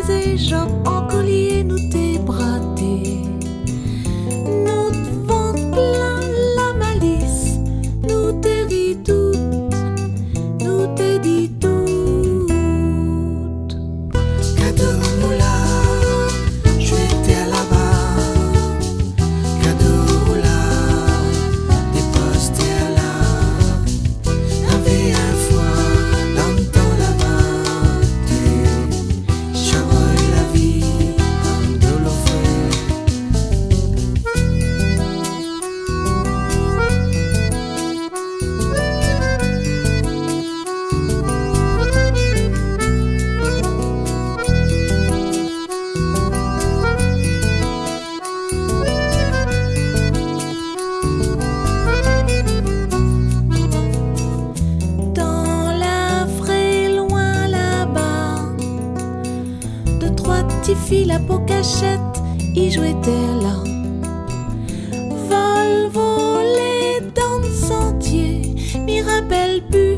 baiser, job en collier, nous t'es braté. Nous te vente plein la malice, nous t'es ri tout, nous t'es dit tout. Cadeau moula, j'étais là-bas. Cadeau là, des postes là. N'avait un fois dans le temps là-bas. J'aurais la vie comme de l'offrir. Dans la vraie loin là-bas, deux, trois petits filles la peau cachette, y jouaient là. Vol, volé dans le sentier, m'y rappelle plus.